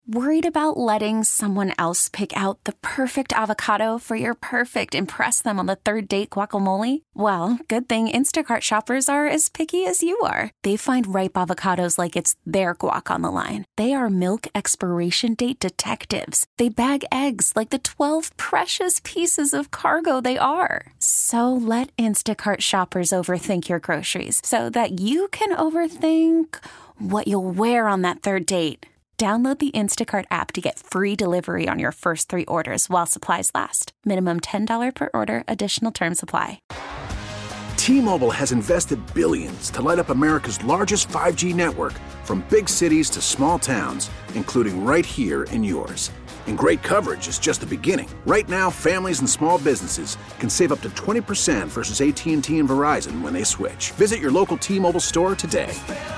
Worried about letting someone else pick out the perfect avocado for your perfect impress them on the third date guacamole? Well, good thing Instacart shoppers are as picky as you are. They find ripe avocados like it's their guac on the line. They are milk expiration date detectives. They bag eggs like the 12 precious pieces of cargo they are. So let Instacart shoppers overthink your groceries so that you can overthink what you'll wear on that third date. Download the Instacart app to get free delivery on your first 3 orders while supplies last. Minimum $10 per order. Additional terms apply. T-Mobile has invested billions to light up America's largest 5G network, from big cities to small towns, including right here in yours. And great coverage is just the beginning. Right now, families and small businesses can save up to 20% versus AT&T and Verizon when they switch. Visit your local T-Mobile store today.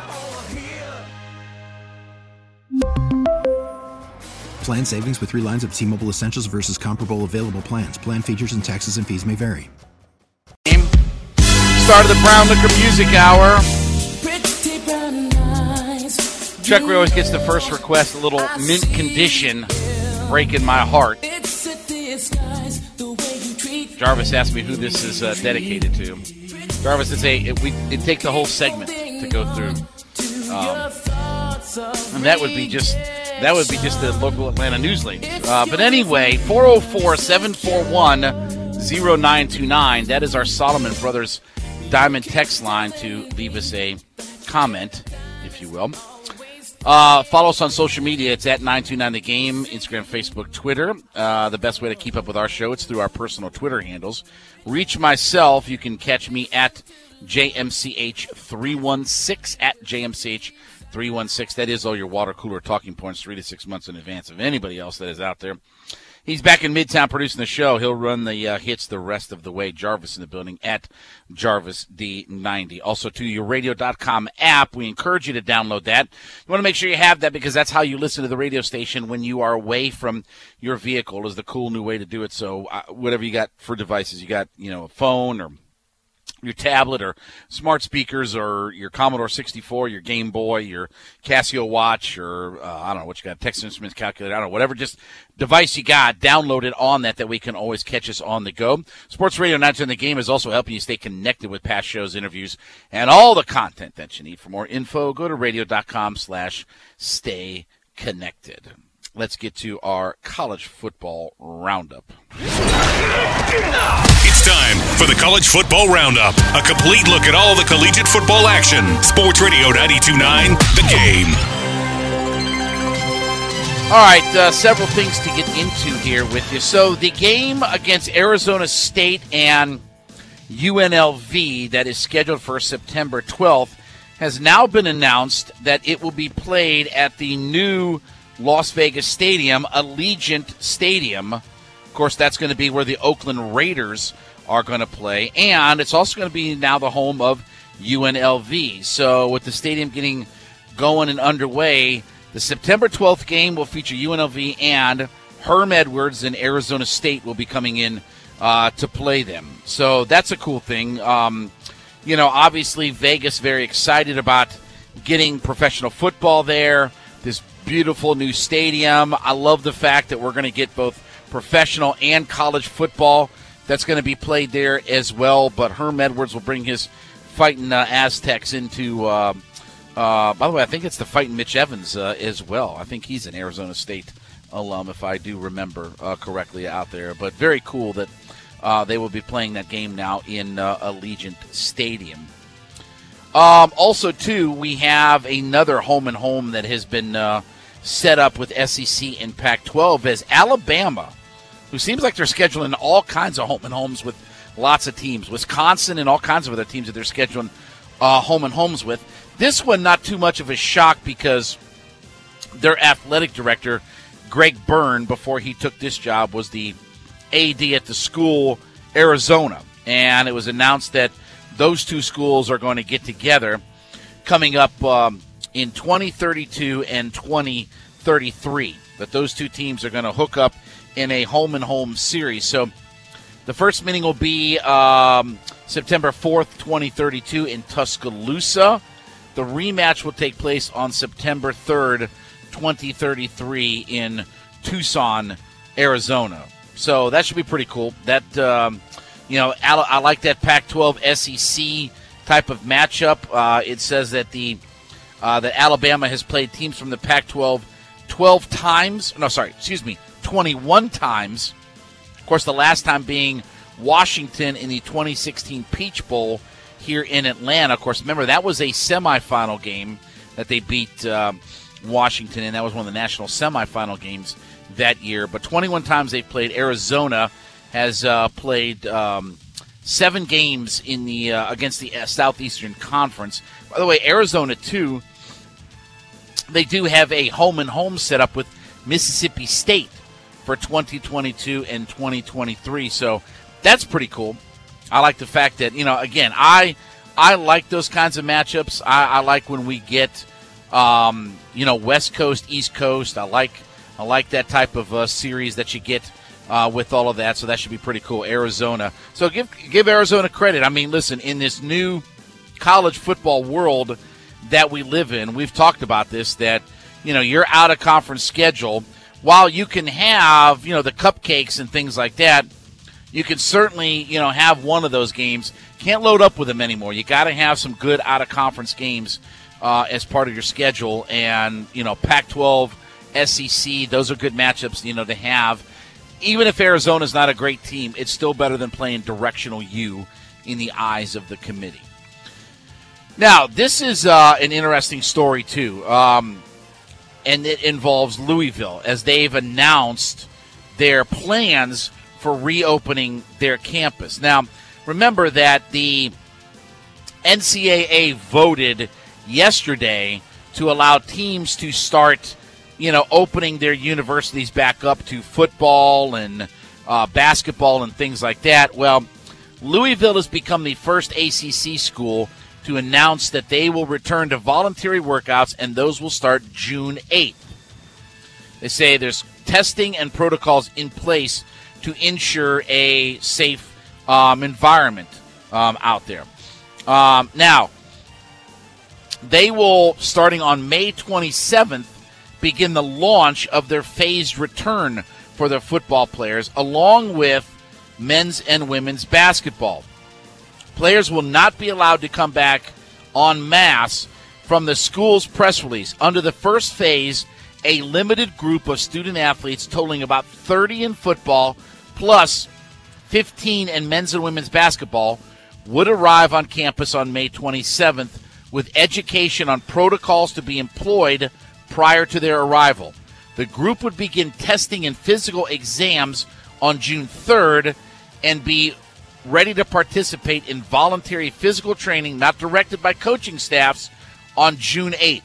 Plan savings with 3 lines of T-Mobile Essentials versus comparable available plans. Plan features and taxes and fees may vary. Start of the Brown Liquor Music Hour. Chuck always gets the first request, a little mint condition, breaking my heart. Jarvis asked me who this is dedicated to. Jarvis, it takes the whole segment to go through. And that would be just the local Atlanta news ladies. But anyway, 404-741-0929. That is our Solomon Brothers Diamond text line to leave us a comment, if you will. Follow us on social media. It's at 929 The Game, Instagram, Facebook, Twitter. The best way to keep up with our show, it's through our personal Twitter handles. Reach myself. You can catch me at JMCH316, at JMCH316. That is all your water cooler talking points 3 to 6 months in advance of anybody else that is out there. He's back in Midtown producing the show. He'll run the hits the rest of the way. Jarvis in the building at JarvisD90. Also to your radio.com app. We encourage you to download that. You want to make sure you have that because that's how you listen to the radio station when you are away from your vehicle is the cool new way to do it. So whatever you got for devices, you got, a phone or your tablet or smart speakers or your Commodore 64, your Game Boy, your Casio watch, or I don't know what you got, Texas Instruments calculator, I don't know, whatever just device you got, download it on that we can always catch us on the go. Sports Radio 910 The Game is also helping you stay connected with past shows, interviews, and all the content that you need. For more info, go to radio.com/stay connected. Let's get to our college football roundup. It's time for the College Football Roundup, a complete look at all the collegiate football action. Sports Radio 92.9, The Game. All right, several things to get into here with you. So the game against Arizona State and UNLV that is scheduled for September 12th has now been announced that it will be played at the new Las Vegas Stadium, Allegiant Stadium. Of course, that's going to be where the Oakland Raiders are going to play, and it's also going to be now the home of UNLV. So with the stadium getting going and underway, the September 12th game will feature UNLV, and Herm Edwards and Arizona State will be coming in to play them. So that's a cool thing. Obviously Vegas very excited about getting professional football there, this beautiful new stadium. I love the fact that we're going to get both professional and college football that's going to be played there as well. But Herm Edwards will bring his Fighting Aztecs into, by the way, I think it's the Fighting Mitch Evans as well. I think he's an Arizona State alum, if I do remember correctly out there. But very cool that they will be playing that game now in Allegiant Stadium. Also, too, we have another home and home that has been set up with SEC and Pac-12 as Alabama, who seems like they're scheduling all kinds of home and homes with lots of teams. Wisconsin and all kinds of other teams that they're scheduling home and homes with. This one, not too much of a shock because their athletic director, Greg Byrne, before he took this job, was the AD at the school, Arizona. And it was announced that those two schools are going to get together coming up in 2032 and 2033. That those two teams are going to hook up in a home-and-home series. So the first meeting will be September 4th, 2032 in Tuscaloosa. The rematch will take place on September 3rd, 2033 in Tucson, Arizona. So that should be pretty cool. That I like that Pac-12 SEC type of matchup. It says that that Alabama has played teams from the Pac-12 21 times. Of course, the last time being Washington in the 2016 Peach Bowl here in Atlanta. Of course, remember, that was a semifinal game that they beat Washington in. That was one of the national semifinal games that year. But 21 times they've played. Arizona has played 7 games in the against the Southeastern Conference. By the way, Arizona, too, they do have a home-and-home setup with Mississippi State for 2022 and 2023. So that's pretty cool. I like the fact that, again, I like those kinds of matchups. I like when we get, West Coast, East Coast. I like that type of series that you get with all of that. So that should be pretty cool. Arizona. So give Arizona credit. I mean, listen, in this new college football world that we live in, we've talked about this, that, your out-of-conference schedule, while you can have, the cupcakes and things like that, you can certainly, have one of those games. Can't load up with them anymore. You got to have some good out-of-conference games as part of your schedule. And, Pac-12, SEC, those are good matchups, to have. Even if Arizona's not a great team, it's still better than playing directional U in the eyes of the committee. Now, this is an interesting story, too, and it involves Louisville, as they've announced their plans for reopening their campus. Now, remember that the NCAA voted yesterday to allow teams to start, opening their universities back up to football and basketball and things like that. Well, Louisville has become the first ACC school to announce that they will return to voluntary workouts, and those will start June 8th. They say there's testing and protocols in place to ensure a safe environment out there. Now, they will, starting on May 27th, begin the launch of their phased return for their football players, along with men's and women's basketball. Players will not be allowed to come back en masse from the school's press release. Under the first phase, a limited group of student athletes totaling about 30 in football plus 15 in men's and women's basketball would arrive on campus on May 27th with education on protocols to be employed prior to their arrival. The group would begin testing and physical exams on June 3rd and be ready to participate in voluntary physical training not directed by coaching staffs on June 8th.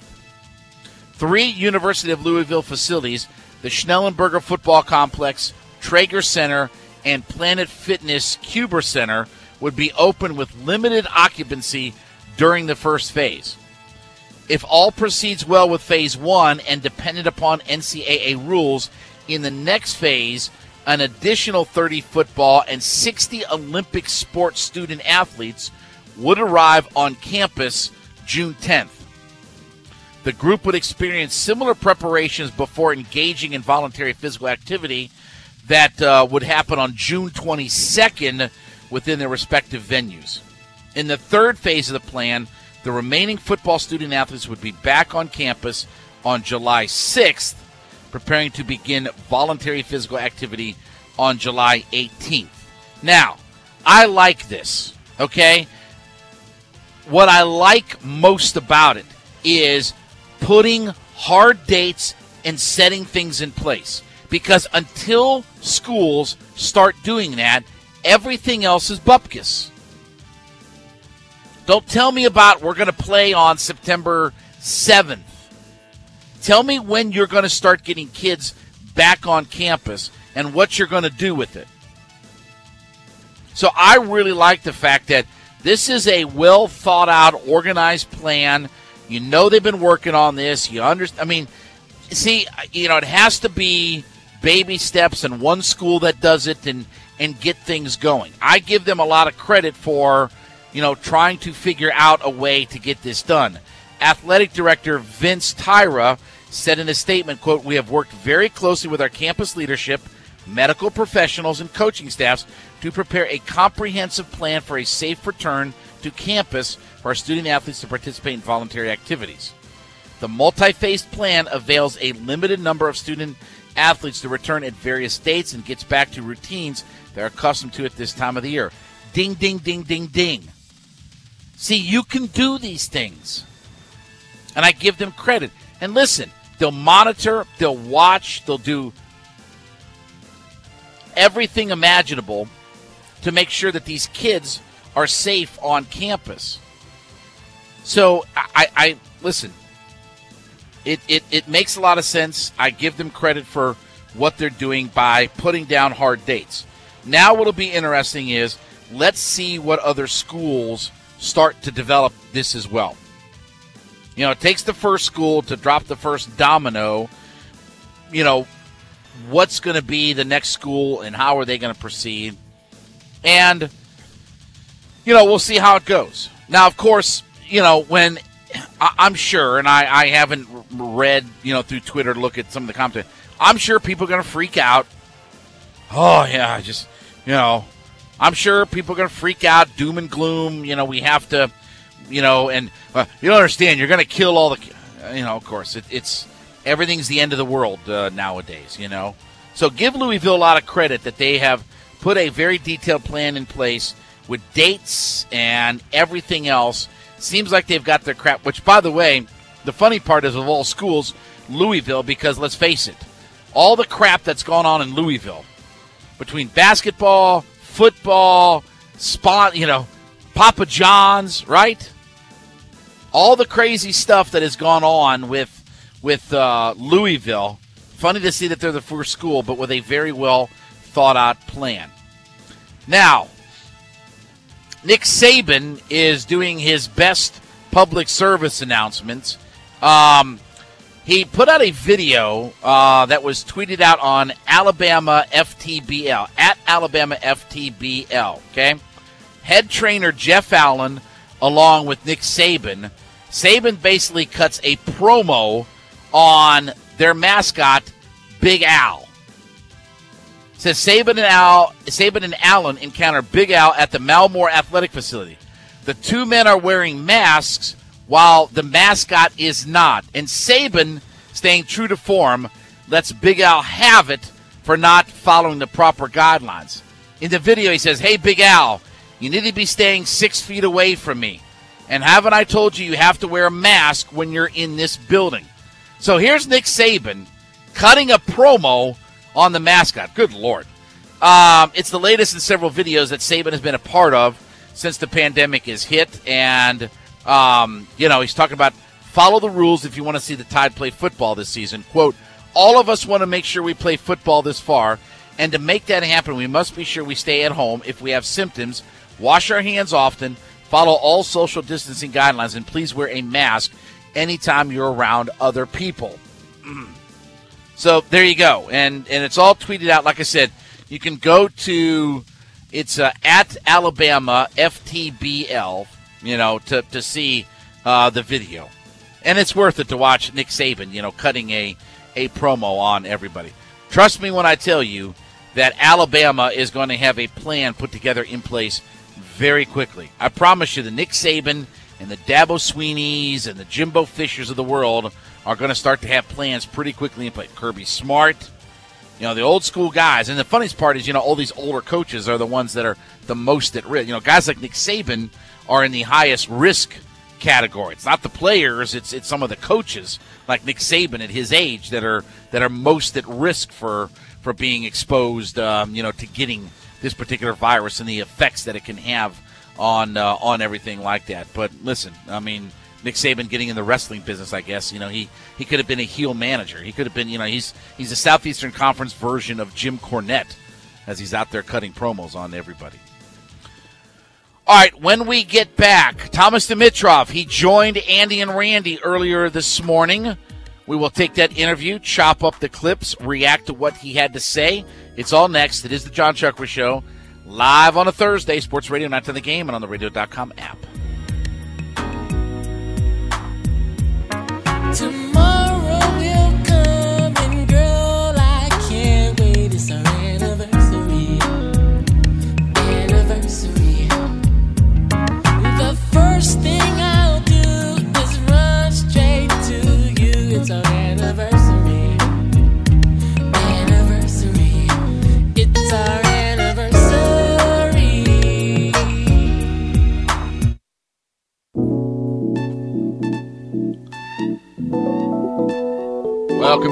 3 University of Louisville facilities, the Schnellenberger Football Complex, Traeger Center, and Planet Fitness Cuber Center, would be open with limited occupancy during the first phase. If all proceeds well with Phase 1 and dependent upon NCAA rules, in the next phase, an additional 30 football and 60 Olympic sports student athletes would arrive on campus June 10th. The group would experience similar preparations before engaging in voluntary physical activity that would happen on June 22nd within their respective venues. In the third phase of the plan, the remaining football student athletes would be back on campus on July 6th, preparing to begin voluntary physical activity on July 18th. Now, I like this, okay? What I like most about it is putting hard dates and setting things in place. Because until schools start doing that, everything else is bupkis. Don't tell me about we're going to play on September 7th. Tell me when you're going to start getting kids back on campus and what you're going to do with it. So I really like the fact that this is a well thought out, organized plan. You know they've been working on this. You understand? I mean, see, it has to be baby steps and one school that does it and get things going. I give them a lot of credit for, trying to figure out a way to get this done. Athletic Director Vince Tyra said in a statement, quote, "We have worked very closely with our campus leadership, medical professionals, and coaching staffs to prepare a comprehensive plan for a safe return to campus for our student athletes to participate in voluntary activities. The multi-phased plan avails a limited number of student athletes to return at various dates and gets back to routines they're accustomed to at this time of the year." Ding, ding, ding, ding, ding. See, you can do these things. And I give them credit. And listen, they'll monitor, they'll watch, they'll do everything imaginable to make sure that these kids are safe on campus. So, I listen, it makes a lot of sense. I give them credit for what they're doing by putting down hard dates. Now what'll be interesting is, let's see what other schools start to develop this as well. You know, it takes the first school to drop the first domino. You know, what's going to be the next school and how are they going to proceed? And, you know, we'll see how it goes. Now, of course, you know, when I'm sure, and I haven't read, you know, through Twitter to look at some of the comments, I'm sure people are going to freak out. Oh, yeah, just, you know, I'm sure people are going to freak out, doom and gloom. You know, we have to, you know, and you don't understand. You're going to kill all the, you know, of course, it's everything's the end of the world nowadays, you know. So give Louisville a lot of credit that they have put a very detailed plan in place with dates and everything else. Seems like they've got their crap, which, by the way, the funny part is of all schools, Louisville, because let's face it, all the crap that's gone on in Louisville between basketball, football, you know, Papa John's, right? All the crazy stuff that has gone on with Louisville. Funny to see that they're the first school, but with a very well thought out plan. Now, Nick Saban is doing his best public service announcements. He put out a video that was tweeted out on Alabama FTBL, at Alabama FTBL, okay? Head trainer Jeff Allen, along with Nick Saban. Saban basically cuts a promo on their mascot, Big Al. It says Saban and Allen encounter Big Al at the Malmore Athletic Facility. The two men are wearing masks while the mascot is not. And Saban, staying true to form, lets Big Al have it for not following the proper guidelines. In the video, he says, "Hey, Big Al, you need to be staying 6 feet away from me. And haven't I told you have to wear a mask when you're in this building?" So here's Nick Saban cutting a promo on the mascot. Good Lord. It's the latest in several videos that Saban has been a part of since the pandemic is hit. And, you know, he's talking about follow the rules if you want to see the Tide play football this season. Quote, "All of us want to make sure we play football this far. And to make that happen, we must be sure we stay at home. If we have symptoms, wash our hands often, follow all social distancing guidelines, and please wear a mask anytime you're around other people." So there you go. And it's all tweeted out. Like I said, you can go to, it's at Alabama FTBL, you know, to see the video. And it's worth it to watch Nick Saban, you know, cutting a promo on everybody. Trust me when I tell you that Alabama is going to have a plan put together in place very quickly. I promise you, the Nick Saban and the Dabo Sweeneys and the Jimbo Fishers of the world are going to start to have plans pretty quickly in place. Kirby Smart, you know, the old school guys. And the funniest part is, you know, all these older coaches are the ones that are the most at risk. You know, guys like Nick Saban are in the highest risk category. It's not the players, it's some of the coaches like Nick Saban at his age that are most at risk for being exposed, you know, to getting this particular virus and the effects that it can have on everything like that. But listen, I mean, Nick Saban getting in the wrestling business, I guess, you know, he could have been a heel manager. He could have been, you know, he's a Southeastern Conference version of Jim Cornette as he's out there cutting promos on everybody. All right, when we get back, Thomas Dimitrov, he joined Andy and Randy earlier this morning. We will take that interview, chop up the clips, react to what he had to say. It's all next. It is the John Chuckwer Show, live on a Thursday, Sports Radio 910 The Game, and on the radio.com app. Tomorrow will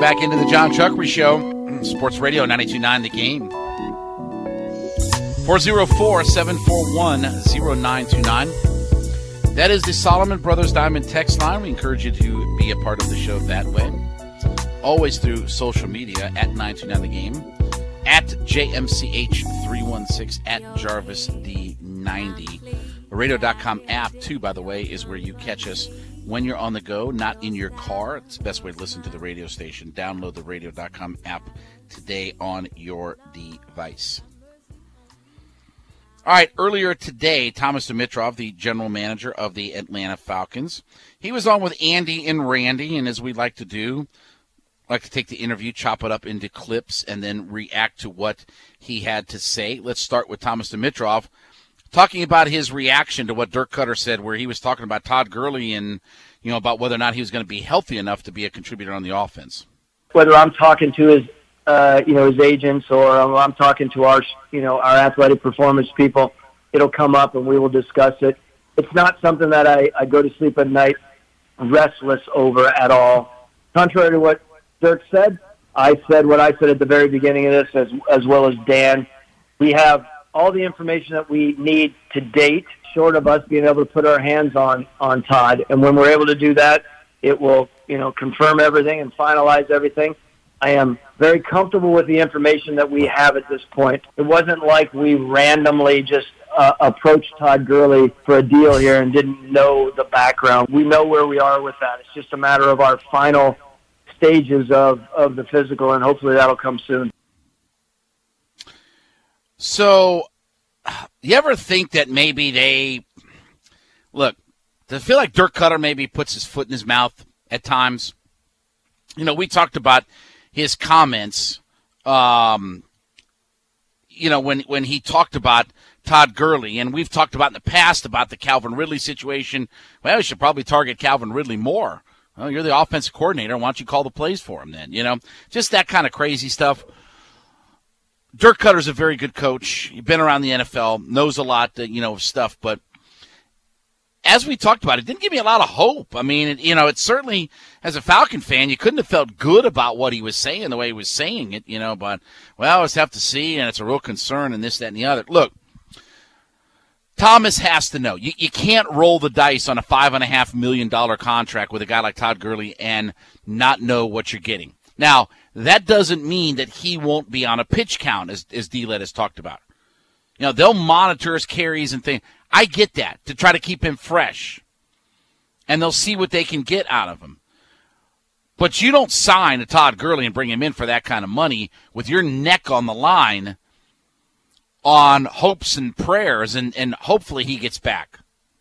back into the John Chuckery Show, Sports Radio 92.9 The Game. 404-741-0929. That is the Solomon Brothers Diamond text line. We encourage you to be a part of the show that way. Always through social media at 929 The Game, at JMCH316, at JarvisD90. The radio.com app, too, by the way, is where you catch us when you're on the go, not in your car. It's the best way to listen to the radio station. Download the radio.com app today on your device. All right, earlier today, Thomas Dimitroff, the general manager of the Atlanta Falcons, he was on with Andy and Randy, and as we like to do, like to take the interview, chop it up into clips, and then react to what he had to say. Let's start with Thomas Dimitroff talking about his reaction to what Dirk Cutter said, where he was talking about Todd Gurley and, about whether or not he was going to be healthy enough to be a contributor on the offense. Whether I'm talking to his agents or I'm talking to our athletic performance people, it'll come up and we will discuss it. It's not something that I go to sleep at night restless over at all. Contrary to what Dirk said, I said what I said at the very beginning of this, as well as Dan. We have all the information that we need to date, short of us being able to put our hands on Todd. And when we're able to do that, it will, confirm everything and finalize everything. I am very comfortable with the information that we have at this point. It wasn't like we randomly just approached Todd Gurley for a deal here and didn't know the background. We know where we are with that. It's just a matter of our final stages of the physical, and hopefully that'll come soon. So, you ever think that maybe does it feel like Dirk Cutter maybe puts his foot in his mouth at times? We talked about his comments, when he talked about Todd Gurley, and we've talked about in the past about the Calvin Ridley situation. Well, you should probably target Calvin Ridley more. Well, you're the offensive coordinator. Why don't you call the plays for him then? Just that kind of crazy stuff. Dirk Cutter's a very good coach. He's been around the NFL, knows a lot, of stuff. But as we talked about, it didn't give me a lot of hope. I mean, it certainly, as a Falcon fan, you couldn't have felt good about what he was saying, the way he was saying it, But, well, I just have to see, and it's a real concern, and this, that, and the other. Look, Thomas has to know. You can't roll the dice on a $5.5 million contract with a guy like Todd Gurley and not know what you're getting. Now, that doesn't mean that he won't be on a pitch count, as D-Led has talked about. They'll monitor his carries and things. I get that, to try to keep him fresh. And they'll see what they can get out of him. But you don't sign a Todd Gurley and bring him in for that kind of money with your neck on the line on hopes and prayers, and hopefully he gets back.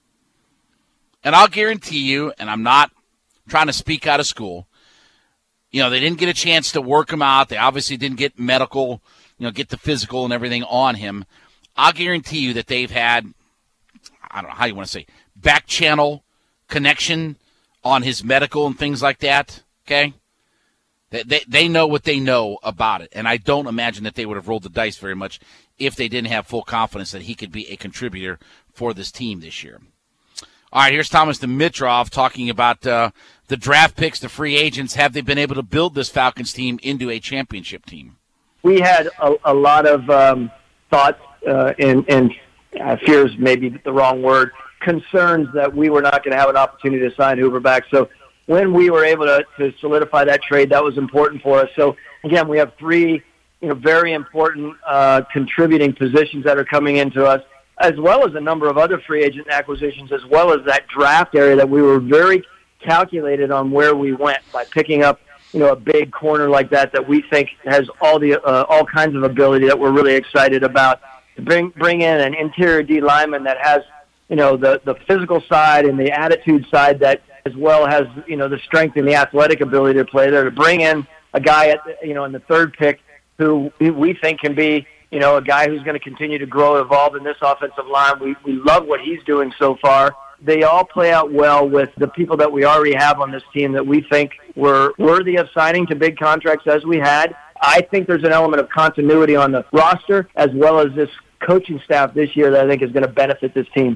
And I'll guarantee you, and I'm not trying to speak out of school, they didn't get a chance to work him out. They obviously didn't get medical, get the physical and everything on him. I'll guarantee you that they've had, I don't know how you want to say, back channel connection on his medical and things like that, okay? They know what they know about it, and I don't imagine that they would have rolled the dice very much if they didn't have full confidence that he could be a contributor for this team this year. All right, here's Thomas Dimitroff talking about the draft picks, the free agents. Have they been able to build this Falcons team into a championship team? We had a lot of thoughts and fears, maybe the wrong word, concerns that we were not going to have an opportunity to sign Hoover back. So when we were able to solidify that trade, that was important for us. So, again, we have three very important contributing positions that are coming into us, as well as a number of other free agent acquisitions, as well as that draft area that we were very calculated on where we went by picking up, a big corner like that we think has all kinds of ability that we're really excited about. To bring in an interior D lineman that has, the physical side and the attitude side that as well has, the strength and the athletic ability to play there. To bring in a guy in the third pick who we think can be, a guy who's going to continue to grow and evolve in this offensive line. We love what he's doing so far. They all play out well with the people that we already have on this team that we think were worthy of signing to big contracts as we had. I think there's an element of continuity on the roster as well as this coaching staff this year that I think is going to benefit this team.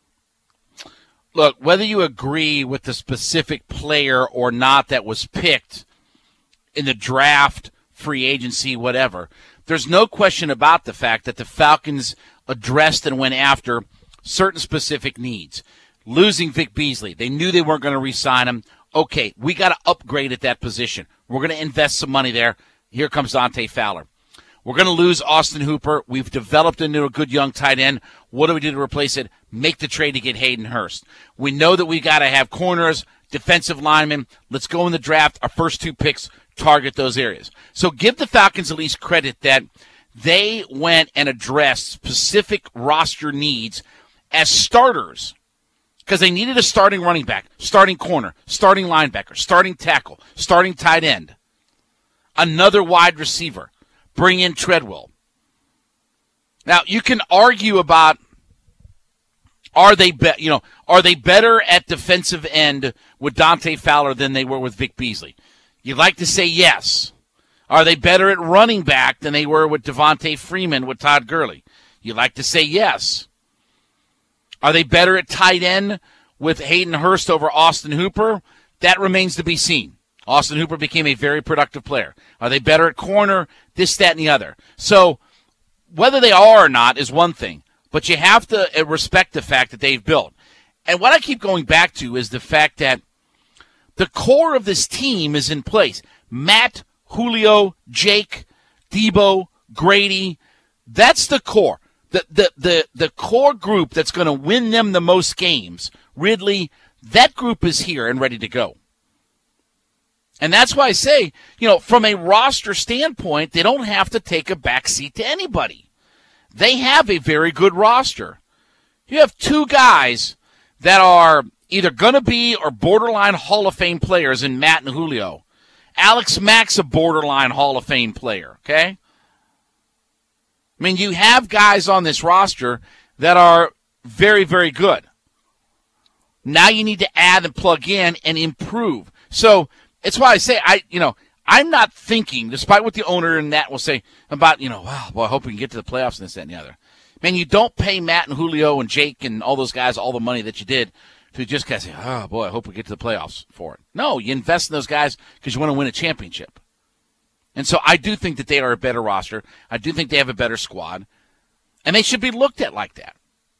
Look, whether you agree with the specific player or not that was picked, in the draft, free agency, whatever. There's no question about the fact that the Falcons addressed and went after certain specific needs. Losing Vic Beasley, they knew they weren't going to re-sign him. Okay, we got to upgrade at that position. We're going to invest some money there. Here comes Dante Fowler. We're going to lose Austin Hooper. We've developed into a good young tight end. What do we do to replace it? Make the trade to get Hayden Hurst. We know that we got to have corners, defensive linemen. Let's go in the draft. Our first 2 picks target those areas. So give the Falcons at least credit that they went and addressed specific roster needs as starters, because they needed a starting running back, starting corner, starting linebacker, starting tackle, starting tight end, another wide receiver, bring in Treadwell. Now, you can argue about are they better at defensive end with Dante Fowler than they were with Vic Beasley? You'd like to say yes. Are they better at running back than they were with Devontae Freeman with Todd Gurley? You'd like to say yes. Are they better at tight end with Hayden Hurst over Austin Hooper? That remains to be seen. Austin Hooper became a very productive player. Are they better at corner? This, that, and the other. So whether they are or not is one thing, but you have to respect the fact that they've built. And what I keep going back to is the fact that the core of this team is in place. Matt, Julio, Jake, Debo, Grady, that's the core. The core group that's going to win them the most games, Ridley, that group is here and ready to go. And that's why I say, from a roster standpoint, they don't have to take a backseat to anybody. They have a very good roster. You have 2 guys that are either going to be or borderline Hall of Fame players in Matt and Julio. Alex Mack's a borderline Hall of Fame player, okay? I mean, you have guys on this roster that are very, very good. Now you need to add and plug in and improve. So it's why I say I'm not thinking, despite what the owner and that will say about, wow, boy, I hope we can get to the playoffs and this, that, and the other. Man, you don't pay Matt and Julio and Jake and all those guys all the money that you did to just kind of say, oh, boy, I hope we get to the playoffs for it. No, you invest in those guys because you want to win a championship. And so I do think that they are a better roster. I do think they have a better squad. And they should be looked at like that.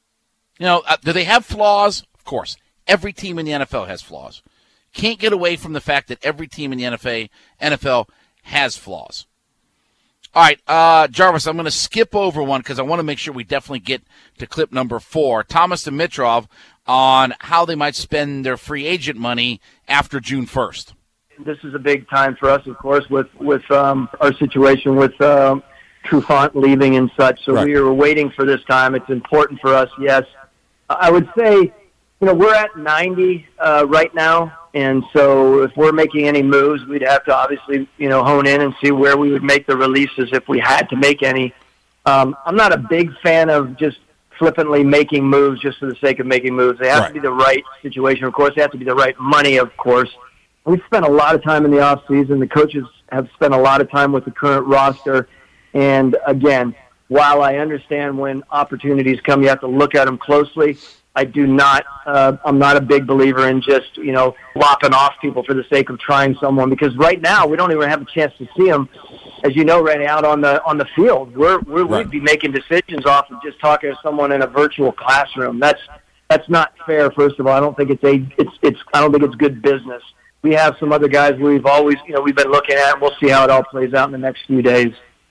Do they have flaws? Of course. Every team in the NFL has flaws. Can't get away from the fact that every team in the NFL has flaws. All right, Jarvis, I'm going to skip over one because I want to make sure we definitely get to clip number 4. Thomas Dimitrov on how they might spend their free agent money after June 1st. This is a big time for us, of course, with our situation with Trufant leaving and such. So right. We are waiting for this time. It's important for us, yes. I would say, we're at 90 right now. And so if we're making any moves, we'd have to obviously, hone in and see where we would make the releases if we had to make any. I'm not a big fan of just flippantly making moves just for the sake of making moves. They have to be the right situation, of course. They have to be the right money, of course. We've spent a lot of time in the offseason. The coaches have spent a lot of time with the current roster. And, again, while I understand when opportunities come, you have to look at them closely. I'm not a big believer in just, lopping off people for the sake of trying someone, because right now we don't even have a chance to see them, as you know, right out on the field. We'd be making decisions off of just talking to someone in a virtual classroom. That's not fair. First of all, I don't think it's good business. We have some other guys we've always, we've been looking at, and we'll see how it all plays out in the next few days.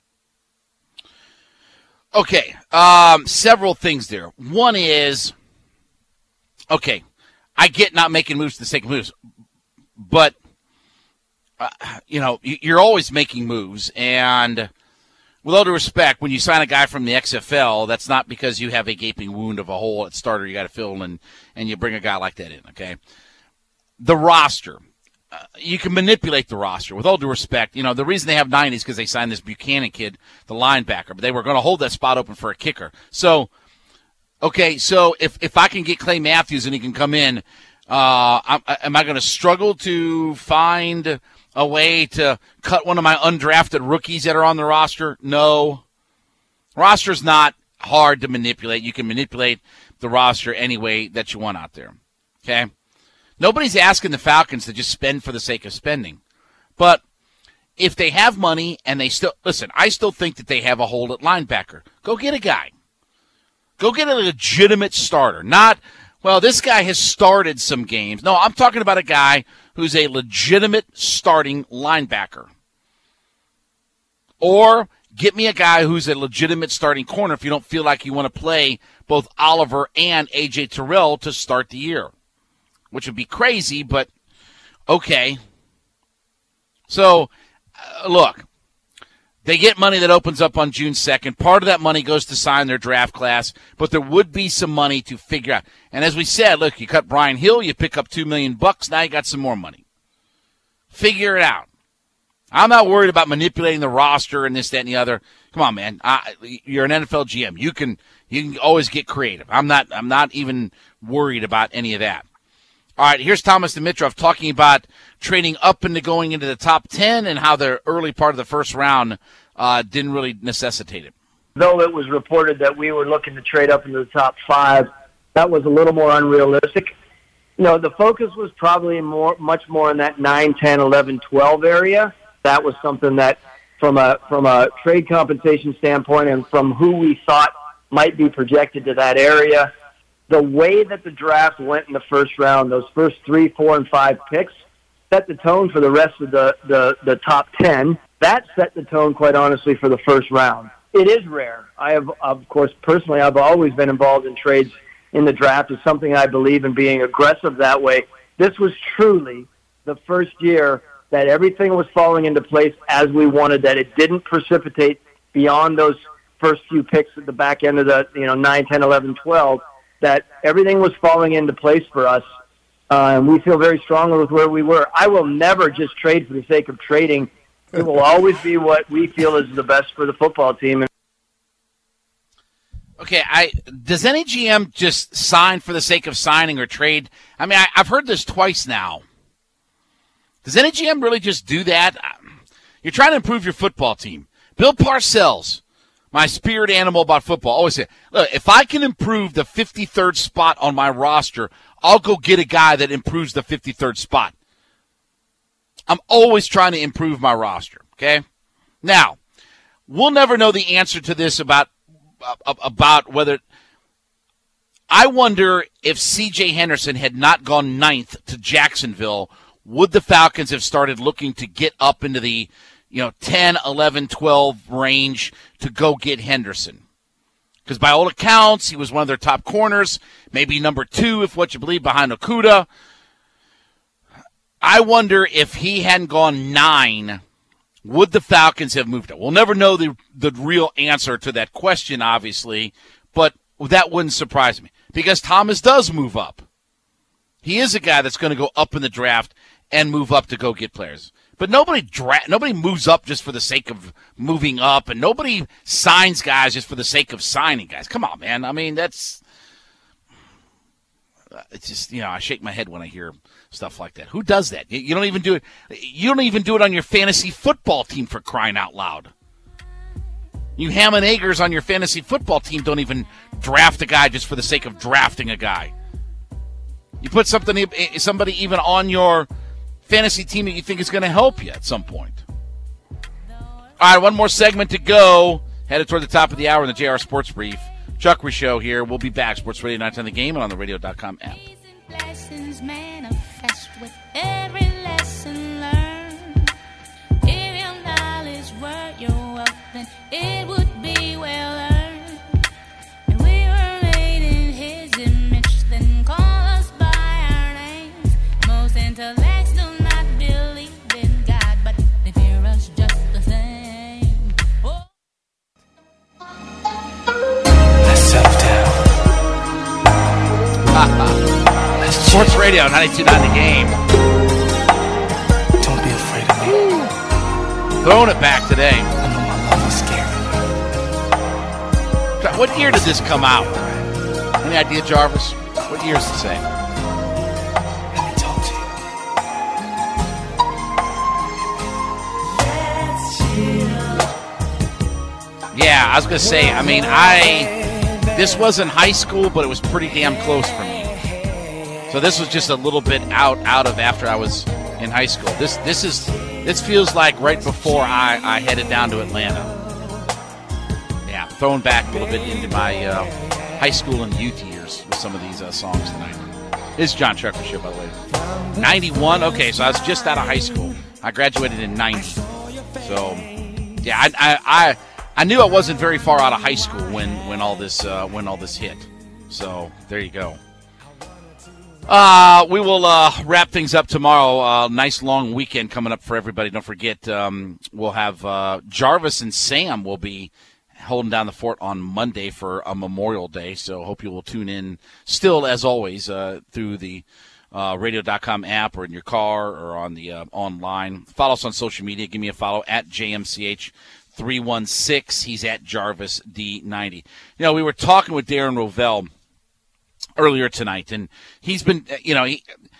Okay, several things there. One is, okay, I get not making moves for the sake of moves, but, you're always making moves, and with all due respect, when you sign a guy from the XFL, that's not because you have a gaping wound of a hole at starter you got to fill, and you bring a guy like that in, okay? The roster. You can manipulate the roster. With all due respect, the reason they have 90 is because they signed this Buchanan kid, the linebacker, but they were going to hold that spot open for a kicker. So, okay, so if I can get Clay Matthews and he can come in, am I going to struggle to find a way to cut one of my undrafted rookies that are on the roster? No. Roster's not hard to manipulate. You can manipulate the roster any way that you want out there, okay? Nobody's asking the Falcons to just spend for the sake of spending. But if they have money and they still – listen, I still think that they have a hole at linebacker. Go get a guy. Go get a legitimate starter. Not, well, this guy has started some games. No, I'm talking about a guy who's a legitimate starting linebacker. Or get me a guy who's a legitimate starting corner if you don't feel like you want to play both Oliver and A.J. Terrell to start the year, which would be crazy, but okay. So, look, they get money that opens up on June 2nd. Part of that money goes to sign their draft class, but there would be some money to figure out. And as we said, look, you cut Brian Hill, you pick up $2 million, now you got some more money. Figure it out. I'm not worried about manipulating the roster and this, that, and the other. Come on, man. You're an NFL GM. You can always get creative. I'm not even worried about any of that. All right, here's Thomas Dimitrov talking about trading up into going into the top 10 and how the early part of the first round didn't really necessitate it. Though it was reported that we were looking to trade up into the top 5, that was a little more unrealistic. No, the focus was probably much more in that 9, 10, 11, 12 area. That was something that from a trade compensation standpoint and from who we thought might be projected to that area, the way that the draft went in the first round, those first 3, 4, and 5 picks, set the tone for the rest of the top 10. That set the tone, quite honestly, for the first round. It is rare. I have, of course, personally, I've always been involved in trades in the draft. It's something I believe in, being aggressive that way. This was truly the first year that everything was falling into place as we wanted, that it didn't precipitate beyond those first few picks at the back end of the 9, 10, 11, 12, that everything was falling into place for us, and we feel very strongly with where we were. I will never just trade for the sake of trading. It will always be what we feel is the best for the football team. Okay, does any GM just sign for the sake of signing or trade? I mean, I've heard this twice now. Does any GM really just do that? You're trying to improve your football team. Bill Parcells, my spirit animal about football, always said, look, if I can improve the 53rd spot on my roster, I'll go get a guy that improves the 53rd spot. I'm always trying to improve my roster, okay? Now, we'll never know the answer to this about whether – I wonder if C.J. Henderson had not gone 9th to Jacksonville, would the Falcons have started looking to get up into the 10, 11, 12 range to go get Henderson? Because by all accounts, he was one of their top corners, maybe number 2, if what you believe, behind Okudah. I wonder if he hadn't gone 9, would the Falcons have moved up? We'll never know the real answer to that question, obviously, but that wouldn't surprise me because Thomas does move up. He is a guy that's going to go up in the draft and move up to go get players. But nobody moves up just for the sake of moving up, and nobody signs guys just for the sake of signing guys. Come on, man. I mean, it's just, I shake my head when I hear stuff like that. Who does that? You don't even do it. You don't even do it on your fantasy football team, for crying out loud. You ham and eggers on your fantasy football team don't even draft a guy just for the sake of drafting a guy. You put somebody even on your fantasy team that you think is going to help you at some point. All right, one more segment to go. Headed toward the top of the hour in the JR Sports Brief. Chuckery Show here. We'll be back. Sports Radio 910 The Game and on the radio.com app. Lessons manifest with every lesson learned. If your knowledge were your wealth, then it would be well earned. And we were made in his image, then call us by our names. Most intellects do not believe in God, but they fear us just the same. Oh. Sports Radio 92.9 The Game. Don't be afraid of me. Throwing it back today. I know my love is scary. What year did this come out? Any idea, Jarvis? What year does it say? Let me talk to you. Yeah, I was going to say, this wasn't high school, but it was pretty damn close for me. So this was just a little bit out of after I was in high school. This is This feels like right before I headed down to Atlanta. Yeah, throwing back a little bit into my high school and youth years with some of these songs tonight. This is John Chucker Show, by the way. 91, okay, so I was just out of high school. I graduated in 90. So, yeah, I knew I wasn't very far out of high school when all this hit. So, there you go. We will wrap things up tomorrow. Nice long weekend coming up for everybody. Don't forget, we'll have Jarvis and Sam will be holding down the fort on Monday for a Memorial Day. So hope you will tune in still, as always, through the radio.com app or in your car or on the online. Follow us on social media. Give me a follow at JMCH316. He's at Jarvis D90. You know, we were talking with Darren Rovell earlier tonight, and he's been, Darren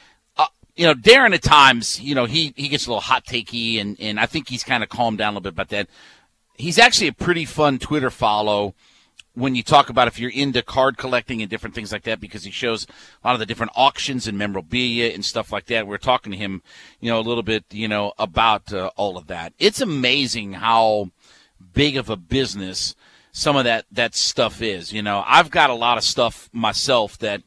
at times, he gets a little hot takey, and I think he's kind of calmed down a little bit about that. He's actually a pretty fun Twitter follow when you talk about if you're into card collecting and different things like that, because he shows a lot of the different auctions and memorabilia and stuff like that. We're talking to him, a little bit, about all of that. It's amazing how big of a business some of that stuff is. I've got a lot of stuff myself that,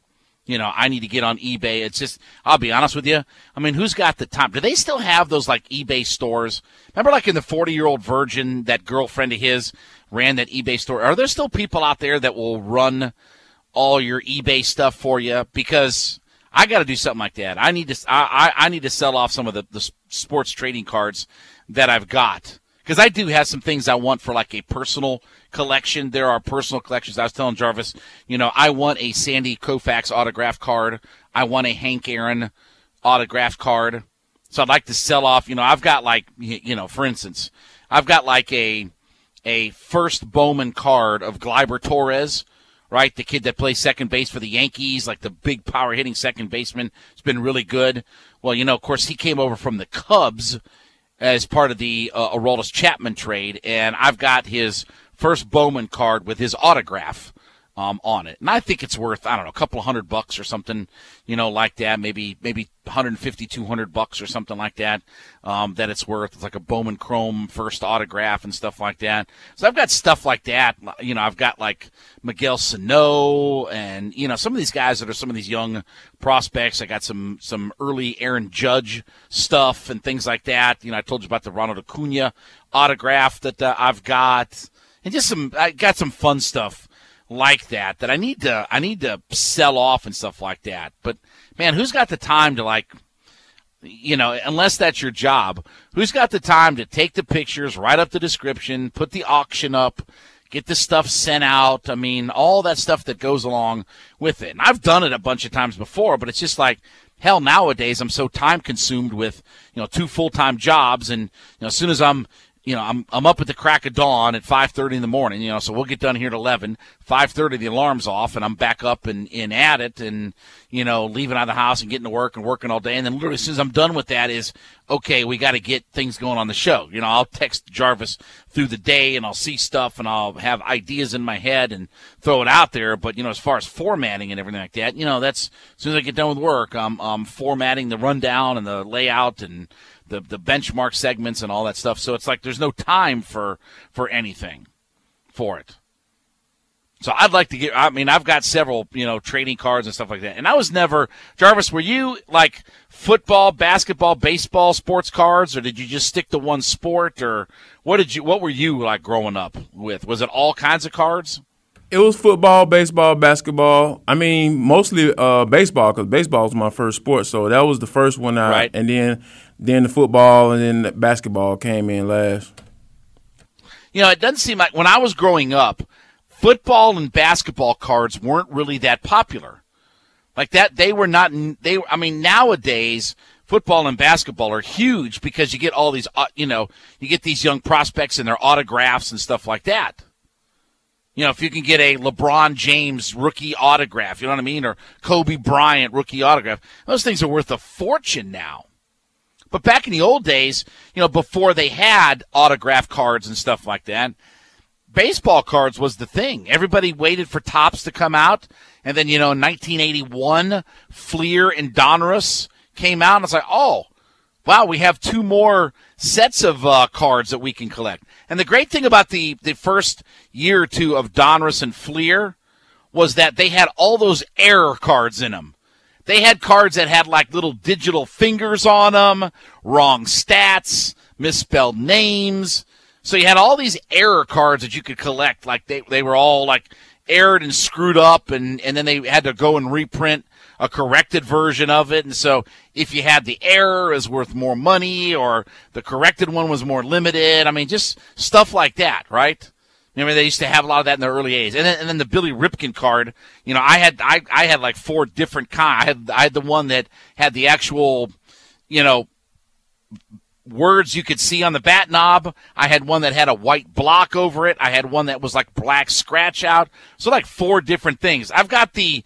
I need to get on eBay. It's just, I'll be honest with you. I mean, who's got the time? Do they still have those like eBay stores? Remember like in the 40-Year-Old Virgin, that girlfriend of his ran that eBay store? Are there still people out there that will run all your eBay stuff for you? Because I got to do something like that. I need to sell off some of the sports trading cards that I've got. Because I do have some things I want for like a personal collection. There are personal collections. I was telling Jarvis, I want a Sandy Koufax autograph card. I want a Hank Aaron autograph card. So I'd like to sell off, I've got like, for instance, I've got like a first Bowman card of Gleyber Torres, right? The kid that plays second base for the Yankees, like the big power hitting second baseman. It's been really good. Well, of course, he came over from the Cubs as part of the Aroldis Chapman trade, and I've got his first Bowman card with his autograph on it. And I think it's worth, I don't know, a couple of $100 or something, like that, maybe $150, $200 or something like that, that it's worth. It's like a Bowman Chrome first autograph and stuff like that. So I've got stuff like that. I've got like Miguel Sano and, some of these guys that are some of these young prospects. I got some early Aaron Judge stuff and things like that. I told you about the Ronald Acuna autograph that I've got, and just I got some fun stuff like that I need to sell off and stuff like that. But man, who's got the time to unless that's your job, who's got the time to take the pictures, write up the description, put the auction up, get the stuff sent out? I mean, all that stuff that goes along with it. And I've done it a bunch of times before, but it's just like, hell, nowadays I'm so time consumed with, 2 full-time jobs. And, as soon as I'm up at the crack of dawn at 5:30 in the morning, so we'll get done here at 11, 5:30, the alarm's off, and I'm back up and at it and, leaving out of the house and getting to work and working all day. And then literally as soon as I'm done with that is, okay, we got to get things going on the show. I'll text Jarvis through the day and I'll see stuff and I'll have ideas in my head and throw it out there. But, as far as formatting and everything like that, that's as soon as I get done with work, I'm formatting the rundown and the layout and the benchmark segments and all that stuff. So it's like there's no time for anything for it. So I'd like to I've got several, trading cards and stuff like that. And I was never, Jarvis, were you like football, basketball, baseball, sports cards, or did you just stick to one sport, or what were you like growing up with? Was it all kinds of cards? It was football, baseball, basketball. I mean, mostly baseball, because baseball was my first sport. So that was the first one. Right. And then the football and then the basketball came in last. It doesn't seem like when I was growing up, football and basketball cards weren't really that popular. Like that, they were not. Nowadays, football and basketball are huge because you get all these, you get these young prospects and their autographs and stuff like that. If you can get a LeBron James rookie autograph, you know what I mean, or Kobe Bryant rookie autograph, those things are worth a fortune now. But back in the old days, before they had autograph cards and stuff like that, baseball cards was the thing. Everybody waited for Topps to come out, and then, in 1981, Fleer and Donruss came out, and it's like, oh, wow, we have 2 more sets of cards that we can collect. And the great thing about the first year or 2 of Donruss and Fleer was that they had all those error cards in them. They had cards that had like little digital fingers on them, wrong stats, misspelled names. So you had all these error cards that you could collect. Like they were all like errored and screwed up, and then they had to go and reprint a corrected version of it. And so if you had the error, it was worth more money, or the corrected one was more limited. I mean, just stuff like that, right? Remember, they used to have a lot of that in the early 80s. And then the Billy Ripken card, you know, I had like 4 different kinds. I had the one that had the actual, you know, words you could see on the bat knob. I had one that had a white block over it. I had one that was like black scratch out. So like 4 different things. I've got a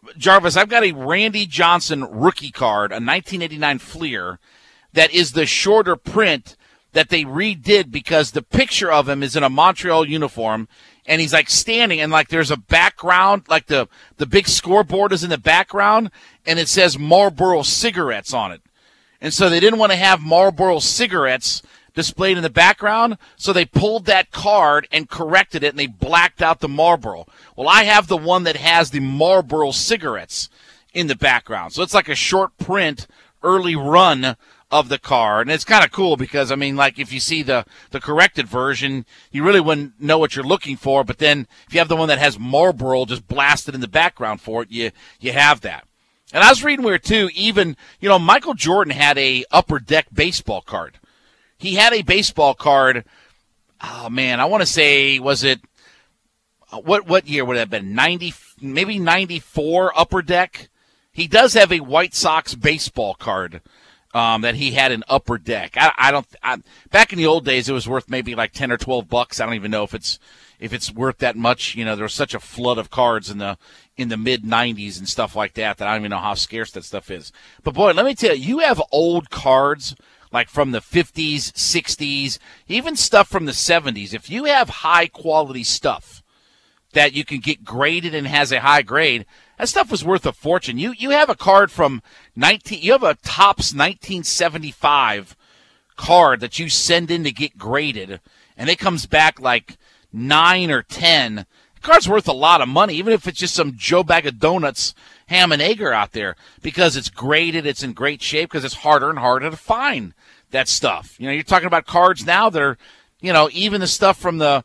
Randy Johnson rookie card, a 1989 Fleer, that is the shorter print that they redid because the picture of him is in a Montreal uniform, and he's like standing, and like there's a background, like the big scoreboard is in the background, and it says Marlboro Cigarettes on it. And so they didn't want to have Marlboro Cigarettes displayed in the background, so they pulled that card and corrected it, and they blacked out the Marlboro. Well, I have the one that has the Marlboro Cigarettes in the background. So it's like a short print, early run of the card. And it's kind of cool because, I mean, like if you see the corrected version, you really wouldn't know what you're looking for. But then if you have the one that has Marlboro just blasted in the background for it, you have that. And I was reading where, too, even, you know, Michael Jordan had a Upper Deck baseball card. He had a baseball card, oh, man, I want to say, was it, what year would it have been, 90, maybe 94 Upper Deck? He does have a White Sox baseball card that he had in Upper Deck. Back in the old days, it was worth maybe like $10 or $12. I don't even know if it's worth that much. You know, there was such a flood of cards in the mid 90s and stuff like that I don't even know how scarce that stuff is. But boy, let me tell you, you have old cards like from the 50s, 60s, even stuff from the 70s. If you have high quality stuff that you can get graded and has a high grade, that stuff was worth a fortune. You have a card from you have a Topps 1975 card that you send in to get graded, and it comes back like 9 or 10. The card's worth a lot of money, even if it's just some Joe Bag of Donuts ham and egger out there, because it's graded, it's in great shape, because it's harder and harder to find that stuff. You know, you're talking about cards now that are, you know, even the stuff from the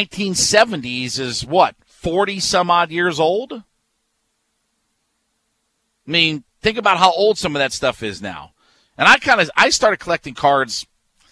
1970s is what, 40 some odd years old? I mean, think about how old some of that stuff is now. And I started collecting cards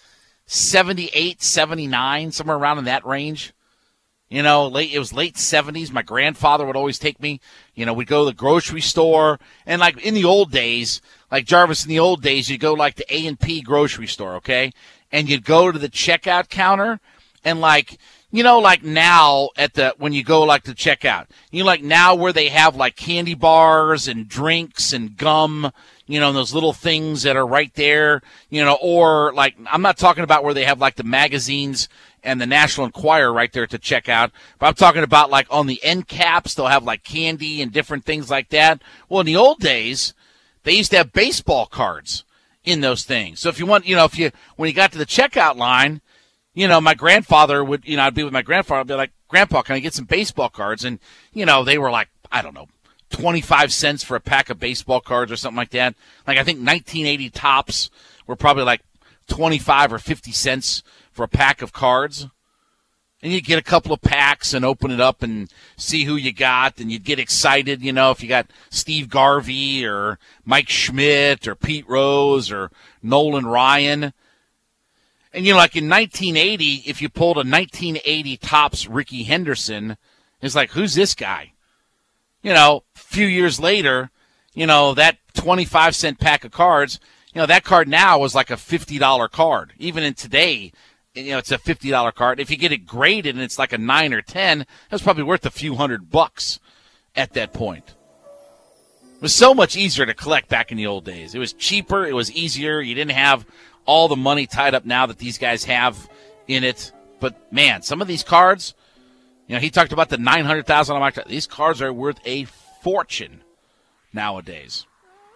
78, 79, somewhere around in that range. You know, it was late 70s. My grandfather would always take me. You know, we'd go to the grocery store. And like in the old days, like Jarvis, in the old days, you'd go like the A&P grocery store, okay? And you'd go to the checkout counter, and like, you know, like now when you go like to checkout, you know, like now where they have like candy bars and drinks and gum, you know, and those little things that are right there, you know, or like, I'm not talking about where they have like the magazines and the National Enquirer right there to check out, but I'm talking about like on the end caps, they'll have like candy and different things like that. Well, in the old days, they used to have baseball cards in those things. So if you want, you know, when you got to the checkout line, you know, my grandfather would, you know, I'd be with my grandfather, I'd be like, Grandpa, can I get some baseball cards? And, you know, they were like, I don't know, 25 cents for a pack of baseball cards or something like that. Like I think 1980 Topps were probably like 25 or 50 cents for a pack of cards. And you'd get a couple of packs and open it up and see who you got, and you'd get excited, you know, if you got Steve Garvey or Mike Schmidt or Pete Rose or Nolan Ryan. And, you know, like in 1980, if you pulled a 1980 Topps Rickey Henderson, it's like, who's this guy? You know, a few years later, you know, that 25-cent pack of cards, you know, that card now was like a $50 card. Even in today, you know, it's a $50 card. If you get it graded and it's like a 9 or 10, that's probably worth a few $100 at that point. It was so much easier to collect back in the old days. It was cheaper. It was easier. You didn't have all the money tied up now that these guys have in it. But, man, some of these cards, you know, he talked about the $900,000. These cards are worth a fortune nowadays.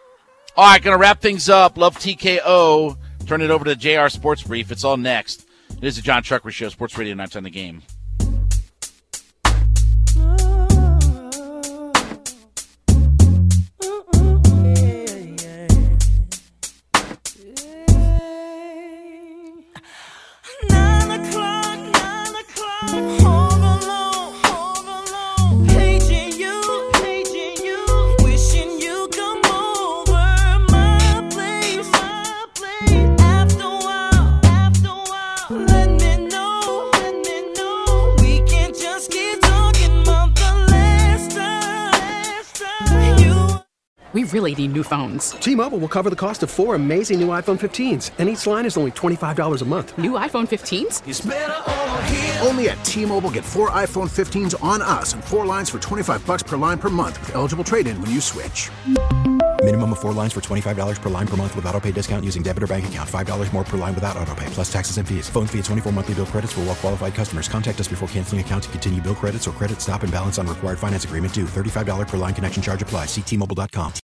All right, going to wrap things up. Love TKO. Turn it over to JR Sports Brief. It's all next. It is the John Chuckery Show, Sports Radio 910 The Game. We really need new phones. T-Mobile will cover the cost of 4 amazing new iPhone 15s, and each line is only $25 a month. New iPhone 15s? It's better over here. Only at T-Mobile, get 4 iPhone 15s on us and 4 lines for $25 per line per month with eligible trade-in when you switch. Minimum of 4 lines for $25 per line per month with autopay discount using debit or bank account. $5 more per line without autopay, plus taxes and fees. Phone fee at 24 monthly bill credits for well-qualified customers. Contact us before canceling account to continue bill credits or credit stop and balance on required finance agreement due. $35 per line connection charge applies. See T-Mobile.com.